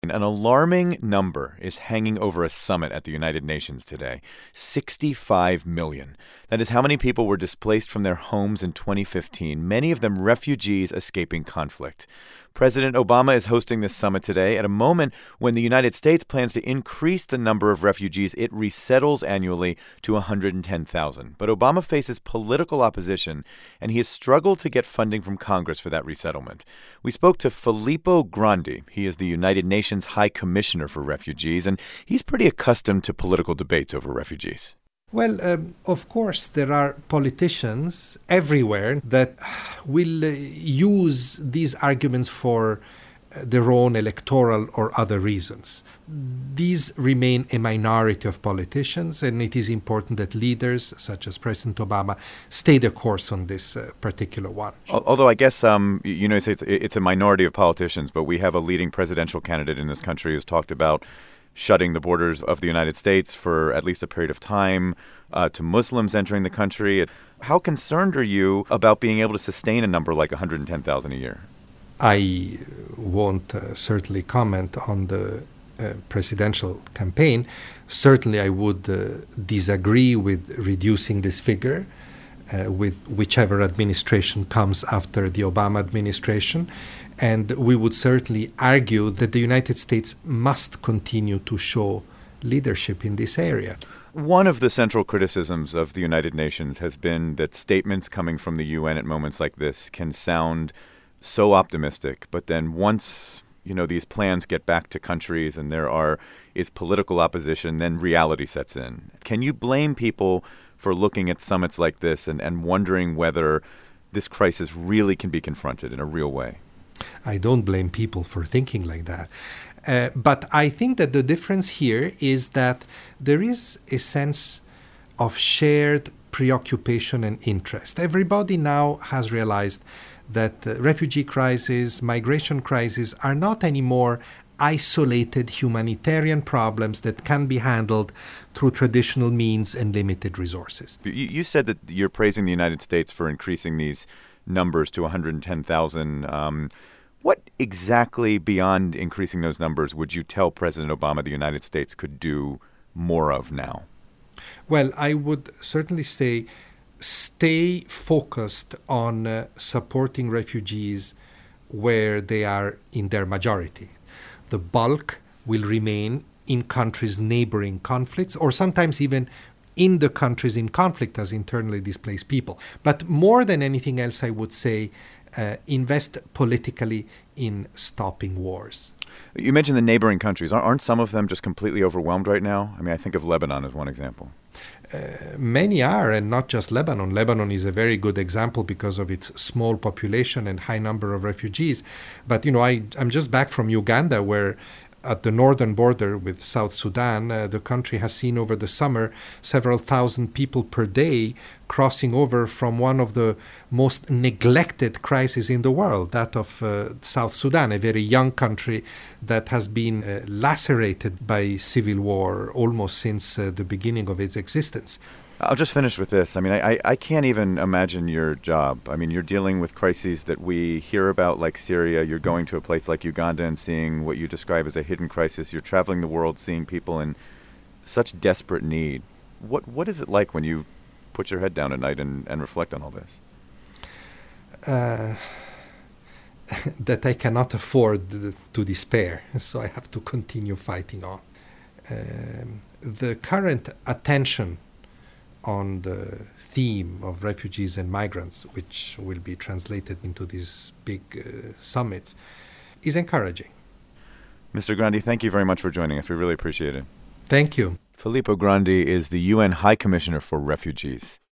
An alarming number is hanging over a summit at the United Nations today: 65 million. That is how many people were displaced from their homes in 2015, many of them refugees escaping conflict. President Obama is hosting this summit today at a moment when the United States plans to increase the number of refugees it resettles annually to 110,000. But Obama faces political opposition, and he has struggled to get funding from Congress for that resettlement. We spoke to Filippo Grandi. He is the United Nations High Commissioner for Refugees, and he's pretty accustomed to political debates over refugees. Well, of course, there are politicians everywhere that will use these arguments for their own electoral or other reasons. These remain a minority of politicians, and it is important that leaders, such as President Obama, stay the course on this particular one. Although I guess, it's a minority of politicians, but we have a leading presidential candidate in this country who's talked about shutting the borders of the United States for at least a period of time to Muslims entering the country. How concerned are you about being able to sustain a number like 110,000 a year? I won't certainly comment on the presidential campaign. Certainly, I would disagree with reducing this figure with whichever administration comes after the Obama administration. And we would certainly argue that the United States must continue to show leadership in this area. One of the central criticisms of the United Nations has been that statements coming from the UN at moments like this can sound so optimistic, but then once, these plans get back to countries and there is political opposition, then reality sets in. Can you blame people for looking at summits like this and wondering whether this crisis really can be confronted in a real way? I don't blame people for thinking like that. But I think that the difference here is that there is a sense of shared preoccupation and interest. Everybody now has realized that refugee crisis, migration crisis are not anymore isolated humanitarian problems that can be handled through traditional means and limited resources. You said that you're praising the United States for increasing these numbers to 110,000. What exactly beyond increasing those numbers would you tell President Obama the United States could do more of now? Well, I would certainly say stay focused on supporting refugees where they are in their majority. The bulk will remain in countries neighboring conflicts, or sometimes even in the countries in conflict as internally displaced people. But more than anything else, I would say invest politically in stopping wars. You mentioned the neighboring countries. Aren't some of them just completely overwhelmed right now? I mean, I think of Lebanon as one example. Many are, and not just Lebanon. Lebanon is a very good example because of its small population and high number of refugees. But, I'm just back from Uganda, where at the northern border with South Sudan, the country has seen over the summer several thousand people per day crossing over from one of the most neglected crises in the world, that of South Sudan, a very young country that has been lacerated by civil war almost since the beginning of its existence. I'll just finish with this. I mean, I can't even imagine your job. I mean, you're dealing with crises that we hear about, like Syria. You're going to a place like Uganda and seeing what you describe as a hidden crisis. You're traveling the world, seeing people in such desperate need. What is it like when you put your head down at night and reflect on all this? That I cannot afford to despair, so I have to continue fighting on. The current attention on the theme of refugees and migrants, which will be translated into these big summits, is encouraging. Mr. Grandi, thank you very much for joining us. We really appreciate it. Thank you. Filippo Grandi is the UN High Commissioner for Refugees.